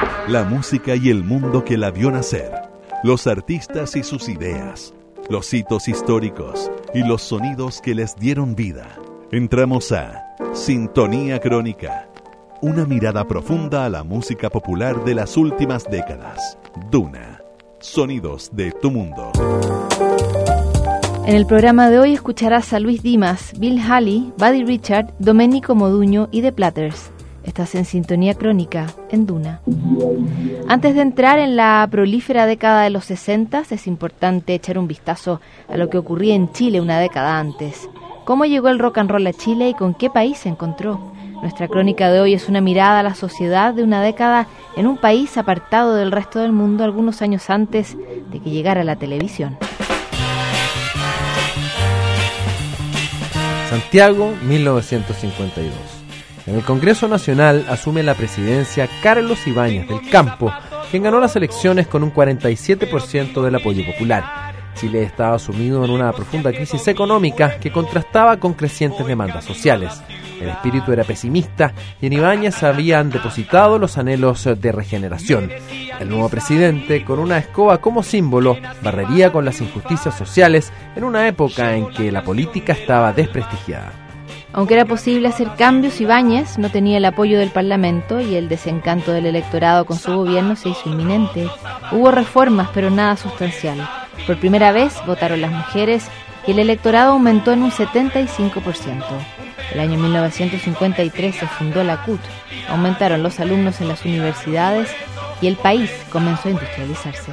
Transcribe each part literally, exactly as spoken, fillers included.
La música y el mundo que la vio nacer, los artistas y sus ideas, los hitos históricos y los sonidos que les dieron vida. Entramos a Sintonía Crónica, una mirada profunda a la música popular de las últimas décadas. Duna, sonidos de tu mundo. En el programa de hoy escucharás a Luis Dimas, Bill Haley, Buddy Richard, Domenico Modugno y The Platters. Estás en Sintonía Crónica, en Duna. Antes de entrar en la prolífera década de los sesenta, es importante echar un vistazo a lo que ocurría en Chile una década antes. ¿Cómo llegó el rock and roll a Chile y con qué país se encontró? Nuestra crónica de hoy es una mirada a la sociedad de una década en un país apartado del resto del mundo algunos años antes de que llegara la televisión. Santiago, mil novecientos cincuenta y dos. En el Congreso Nacional asume la presidencia Carlos Ibáñez del Campo, quien ganó las elecciones con un cuarenta y siete por ciento del apoyo popular. Chile estaba sumido en una profunda crisis económica que contrastaba con crecientes demandas sociales. El espíritu era pesimista y en Ibáñez habían depositado los anhelos de regeneración. El nuevo presidente, con una escoba como símbolo, barrería con las injusticias sociales en una época en que la política estaba desprestigiada. Aunque era posible hacer cambios, Ibáñez no tenía el apoyo del Parlamento y el desencanto del electorado con su gobierno se hizo inminente. Hubo reformas, pero nada sustancial. Por primera vez votaron las mujeres y el electorado aumentó en un setenta y cinco por ciento. El año mil novecientos cincuenta y tres se fundó la C U T, aumentaron los alumnos en las universidades y el país comenzó a industrializarse.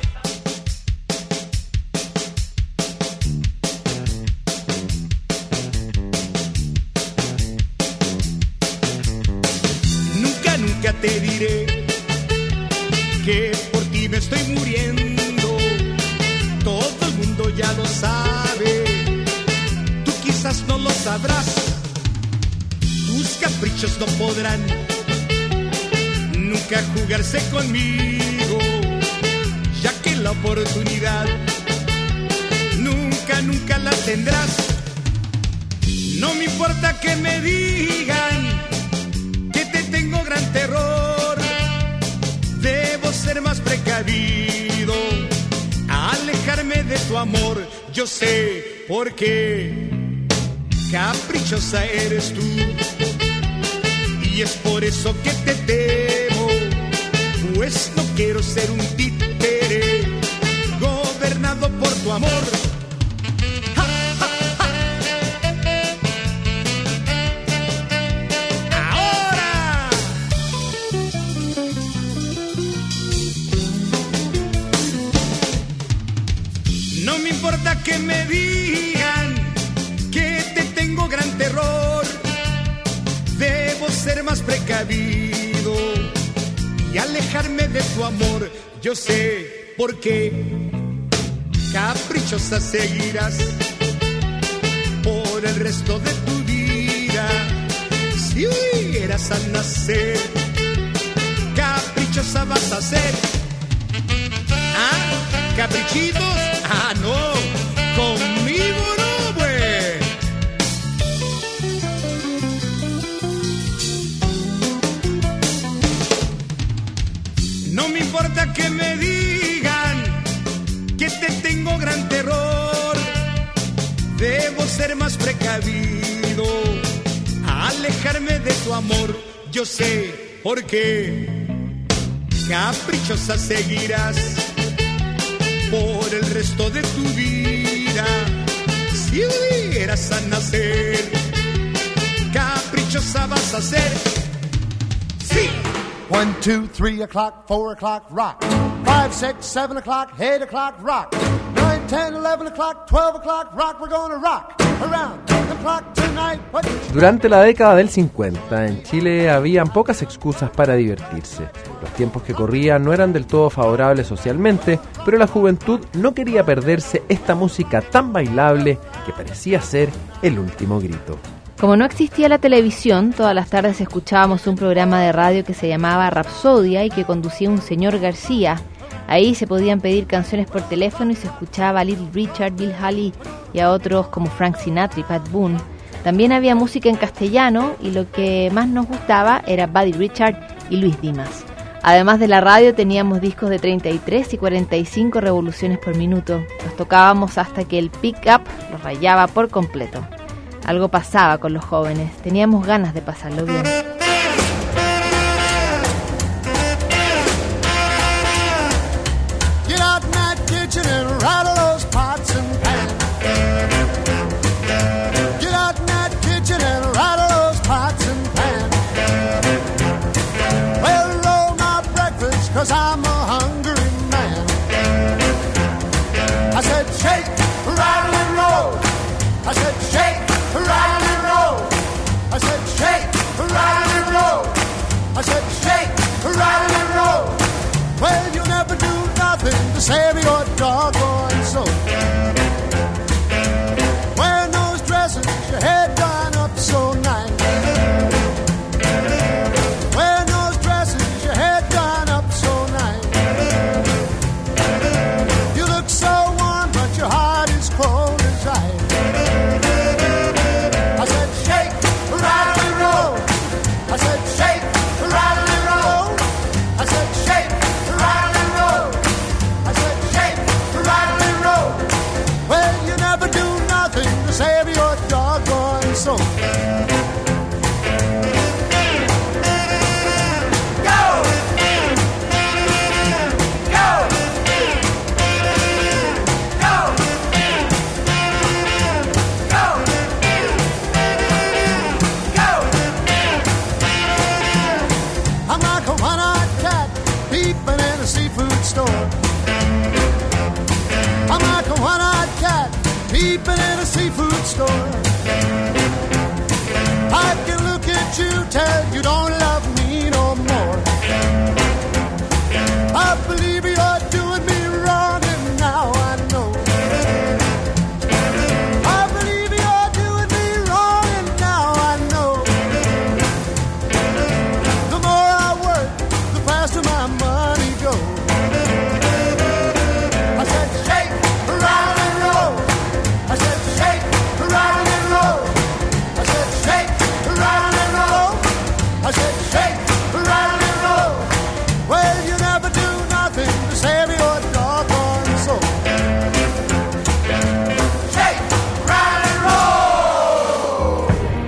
Nunca, nunca te diré que por ti me estoy muriendo. Todo el mundo ya lo sabe, tú quizás no lo sabrás. Tus caprichos no podrán nunca jugarse conmigo, ya que la oportunidad nunca, nunca la tendrás. No me importa que me digan que te tengo gran terror, debo ser más precavido, alejarme de tu amor. Yo sé por qué caprichosa eres tú, y es por eso que te temo, pues no quiero ser un títere gobernado por tu amor. ¡Ja, ja, ja! ¡Ahora! No me importa que me digan que te tengo gran terror, debo ser más precavido y alejarme de tu amor. Yo sé por qué caprichosa seguirás por el resto de tu vida. Si hubieras al nacer, caprichosa vas a ser. ¿Ah? ¿Caprichitos? Ah, no, conmigo no, pues. No me importa que me digan que te tengo gran terror, debo ser más precavido, alejarme de tu amor. Yo sé por qué caprichosa seguirás por el resto de tu vida. Si hubieras a nacer, caprichosa vas a ser. Sí. One, two, three o'clock, four o'clock, rock. Five, six, seven o'clock, eight o'clock, rock. Nine, ten, eleven o'clock, twelve o'clock, rock. We're gonna rock around the clock tonight. What? Durante la década del cincuenta, en Chile habían pocas excusas para divertirse. Los tiempos que corrían no eran del todo favorables socialmente, pero la juventud no quería perderse esta música tan bailable que parecía ser el último grito. Como no existía la televisión, todas las tardes escuchábamos un programa de radio que se llamaba Rapsodia y que conducía un señor García. Ahí se podían pedir canciones por teléfono y se escuchaba a Little Richard, Bill Haley y a otros como Frank Sinatra y Pat Boone. También había música en castellano y lo que más nos gustaba era Buddy Richard y Luis Dimas. Además de la radio, teníamos discos de treinta y tres y cuarenta y cinco revoluciones por minuto. Los tocábamos hasta que el pick-up los rayaba por completo. Algo pasaba con los jóvenes, teníamos ganas de pasarlo bien. Get out in that kitchen and rattle those pots and pans. Get out in that kitchen and rattle those pots and pans. Well, roll my breakfast, 'cause I'm a hungry man. I said shake, rattle and roll. I said shake, rattle and roll. I said shake, rattle and roll. I said shake, rattle and roll. Well, you never do nothing to save your doggone soul. Wearing those dresses, your head done up so nice. Wearing those dresses, your head done up so nice. You look so warm, but your heart is cold as ice. I said shake, rattle and roll. I said shake, rattle and roll. I said shake, rattle and roll. I said shake, rattle and roll. Well, you never do nothing to save your doggone soul. Peeping in a seafood store. I can look at you, tell you don't love me no more. I believe you're doing me wrong, and now I know. I believe you're doing me wrong, and now I know. The more I work, the faster my money goes. I said shake, rattle and roll. I said shake, rattle and roll. I said shake, rattle and roll. I said shake, rattle and roll. Well, you never do nothing to save your doggone soul. Shake, rattle and roll.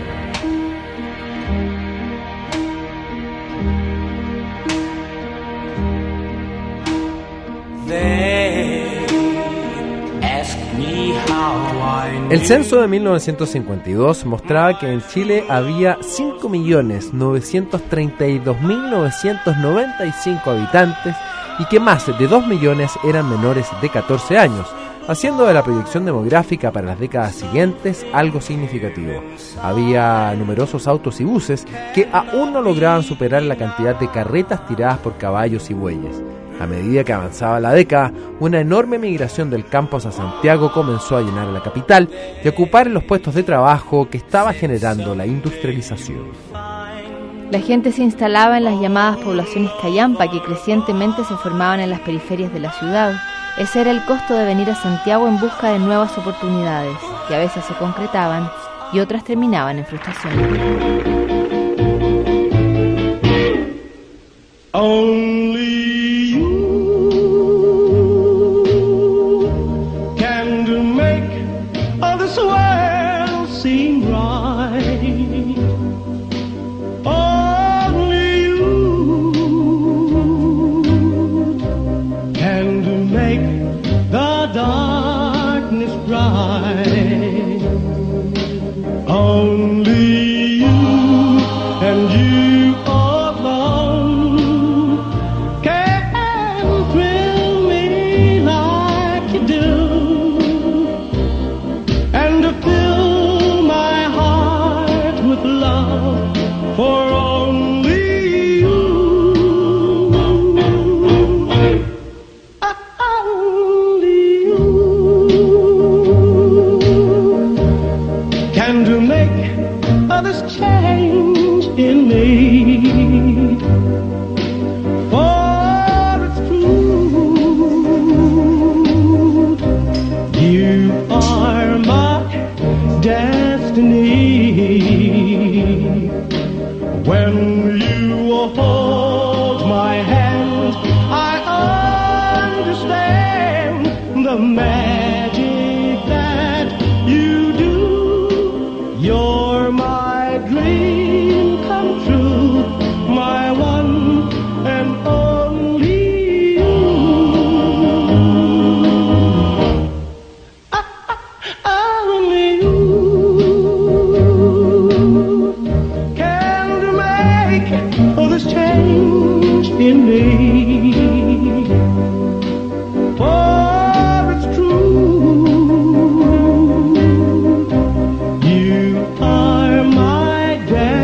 They ask me how I knew. El censo de mil novecientos cincuenta y dos mostraba que en Chile había cinco millones novecientos treinta y dos mil novecientos noventa y cinco habitantes y que más de dos millones eran menores de catorce años, haciendo de la proyección demográfica para las décadas siguientes algo significativo. Había numerosos autos y buses que aún no lograban superar la cantidad de carretas tiradas por caballos y bueyes. A medida que avanzaba la década, una enorme migración del campo hacia Santiago comenzó a llenar la capital y ocupar los puestos de trabajo que estaba generando la industrialización. La gente se instalaba en las llamadas poblaciones callampa que crecientemente se formaban en las periferias de la ciudad. Ese era el costo de venir a Santiago en busca de nuevas oportunidades, que a veces se concretaban y otras terminaban en frustración. Only this world seem right. Only you can make the darkness bright. Only you and you alone in me. For it's true, you are my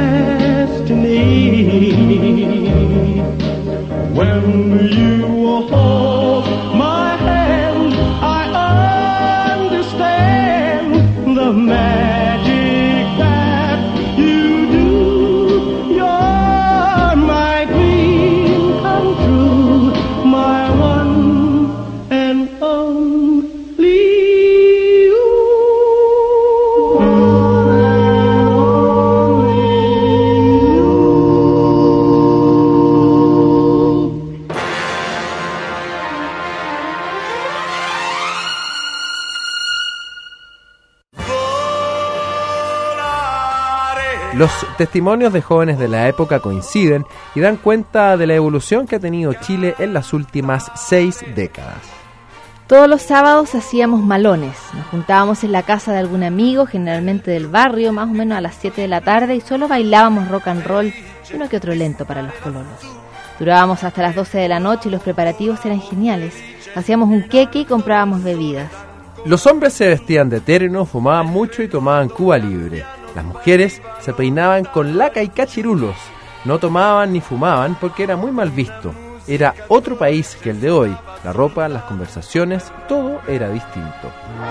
destiny. When you hold my hand, I understand the magic that you do. You're my dream come true, my one and only you. Los testimonios de jóvenes de la época coinciden y dan cuenta de la evolución que ha tenido Chile en las últimas seis décadas. Todos los sábados hacíamos malones. Nos juntábamos en la casa de algún amigo, generalmente del barrio, más o menos a las siete de la tarde, y solo bailábamos rock and roll y uno que otro lento para los colonos. Durábamos hasta las doce de la noche y los preparativos eran geniales. Hacíamos un queque y comprábamos bebidas. Los hombres se vestían de terno, fumaban mucho y tomaban Cuba Libre. Las mujeres se peinaban con laca y cachirulos. No tomaban ni fumaban porque era muy mal visto. Era otro país que el de hoy. La ropa, las conversaciones, todo era distinto.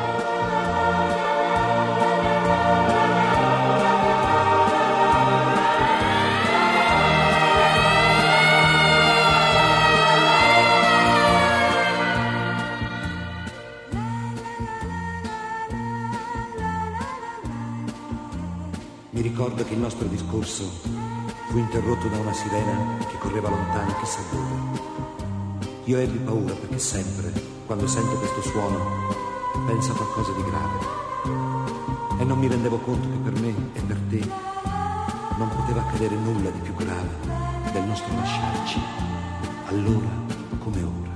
Mi ricordo che il nostro discorso fu interrotto da una sirena che correva lontano chissà dove. Io ebbi paura perché sempre, quando sento questo suono, penso a qualcosa di grave. E non mi rendevo conto che per me e per te non poteva accadere nulla di più grave del nostro lasciarci, allora come ora.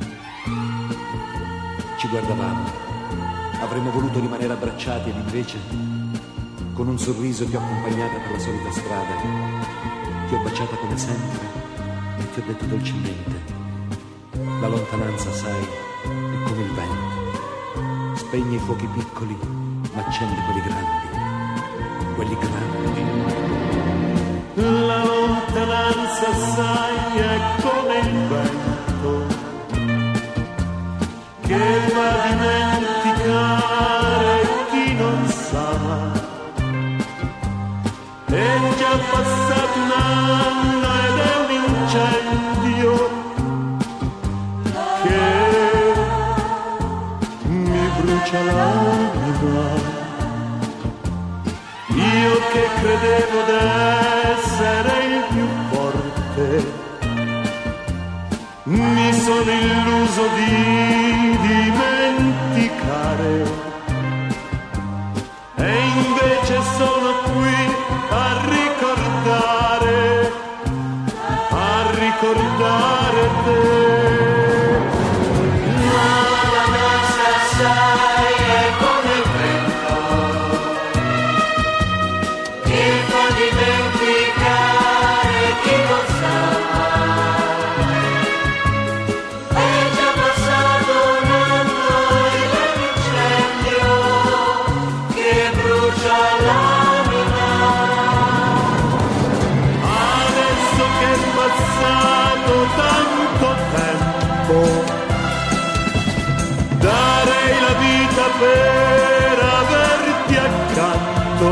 Ci guardavamo, avremmo voluto rimanere abbracciati ed invece, con un sorriso ti ho accompagnata per la solita strada, ti ho baciata come sempre e ti ho detto dolcemente: la lontananza, sai, è come il vento, spegne i fuochi piccoli ma accende quelli grandi, quelli grandi. La lontananza, sai, è come il vento che va a dimenticare chi non sa. È già passato un anno ed è un incendio che mi brucia l'anima. Io che credevo d'essere il più forte, mi sono illuso di dimenticare, e invece sono qui a ricordare, a ricordare te. La lontananza, sai, è come il vento che fa dimenticare chi non sa. È già passato un anno ed è un incendio che brucia l'anima. Adesso che è passato tanto tempo, darei la vita per averti accanto,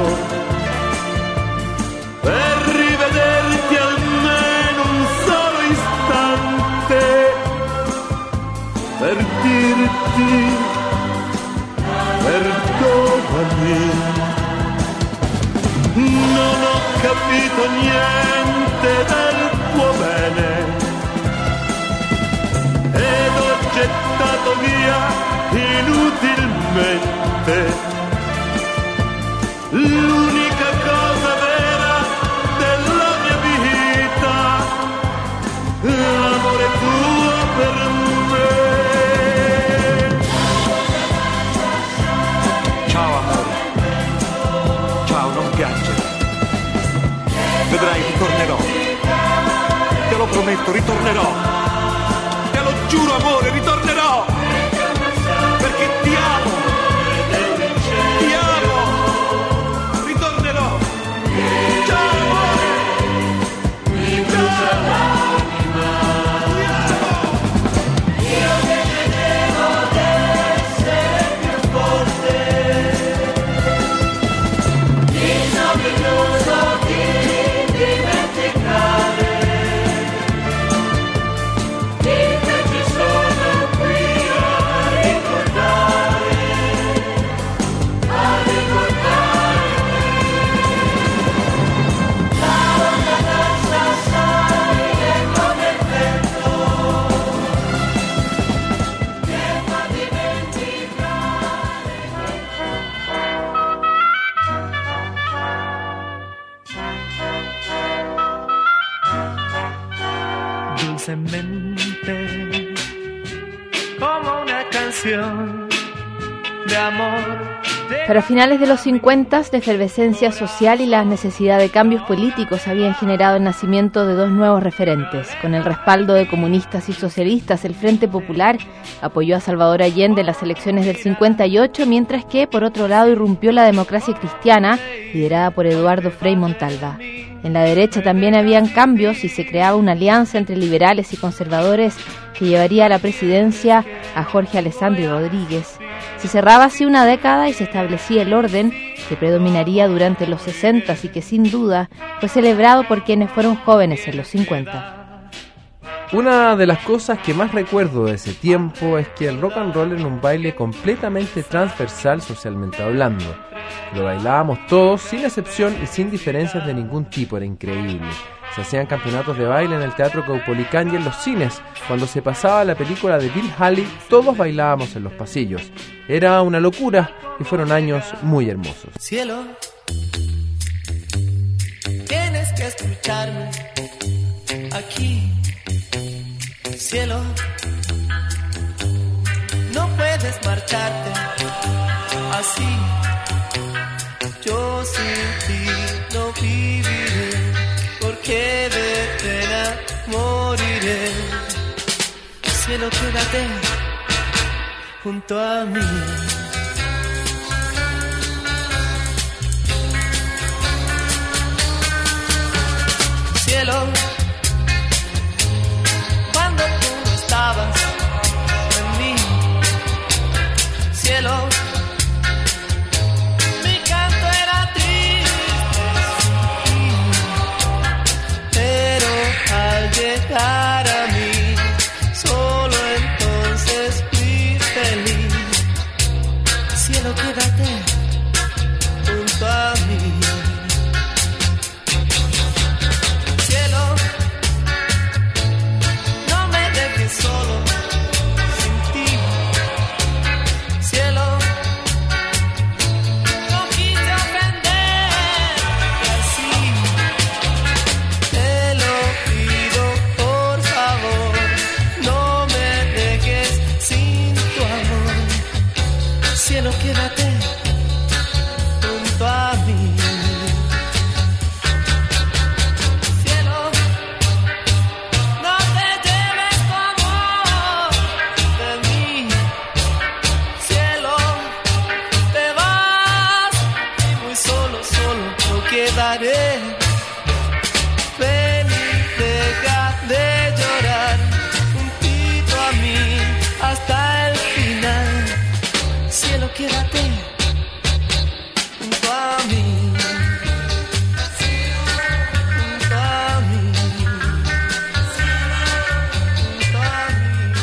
per rivederti almeno un solo istante, per dirti perdonami. Non ho capito niente del tuo bene ed ho gettato via inutilmente l'unica cosa vera della mia vita, l'amore tuo per me. Ciao amore, ciao, non piangere. Vedrai, ritornerò. Te lo prometto, ritornerò. giuro amore, ritornerò, perché ti amo, ti amo, ritornerò. Ciao amore, ciao. Dulcemente, como una canción de amor. Para finales de los cincuenta, la efervescencia social y la necesidad de cambios políticos habían generado el nacimiento de dos nuevos referentes. Con el respaldo de comunistas y socialistas, el Frente Popular apoyó a Salvador Allende en las elecciones del cincuenta y ocho, mientras que, por otro lado, irrumpió la democracia cristiana, liderada por Eduardo Frei Montalva. En la derecha también habían cambios y se creaba una alianza entre liberales y conservadores que llevaría a la presidencia a Jorge Alessandri Rodríguez. Se cerraba así una década y se establecía el orden que predominaría durante los sesenta y que sin duda fue celebrado por quienes fueron jóvenes en los cincuenta. Una de las cosas que más recuerdo de ese tiempo es que el rock and roll era un baile completamente transversal socialmente hablando. Lo bailábamos todos, sin excepción y sin diferencias de ningún tipo, era increíble. Se hacían campeonatos de baile en el Teatro Caupolicán y en los cines. Cuando se pasaba la película de Bill Haley, todos bailábamos en los pasillos. Era una locura y fueron años muy hermosos. Cielo, tienes que escucharme aquí. Cielo, no puedes marcharte así. Yo sin ti no viviré, porque de pena moriré. Cielo, quédate junto a mí. Cielo, cuando tú no estabas en mí. Cielo, mi canto era triste, pero al llegar a mí, solo entonces fui feliz. Cielo, quédate junto a mí. Cielo, quédate junto a mí. Cielo, no te lleves tu amor de mí. Cielo, te vas y muy solo, solo no quedaré. Ven y deja de llorar juntito a mí hasta el final. Cielo, quédate junto a mí, junto a mí, junto a mí.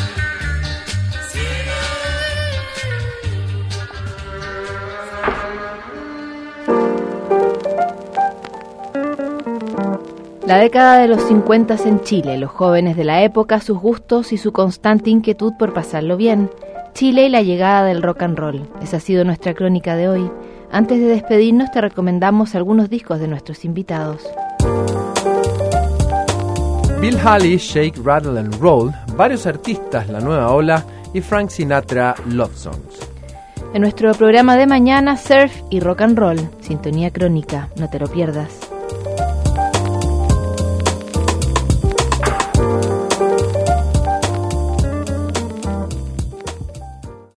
La década de los cincuenta en Chile, los jóvenes de la época, sus gustos y su constante inquietud por pasarlo bien. Chile y la llegada del rock and roll. Esa ha sido nuestra crónica de hoy. Antes de despedirnos te recomendamos algunos discos de nuestros invitados. Bill Haley, Shake, Rattle and Roll, varios artistas, La Nueva Ola y Frank Sinatra, Love Songs. En nuestro programa de mañana, surf y rock and roll. Sintonía crónica, no te lo pierdas.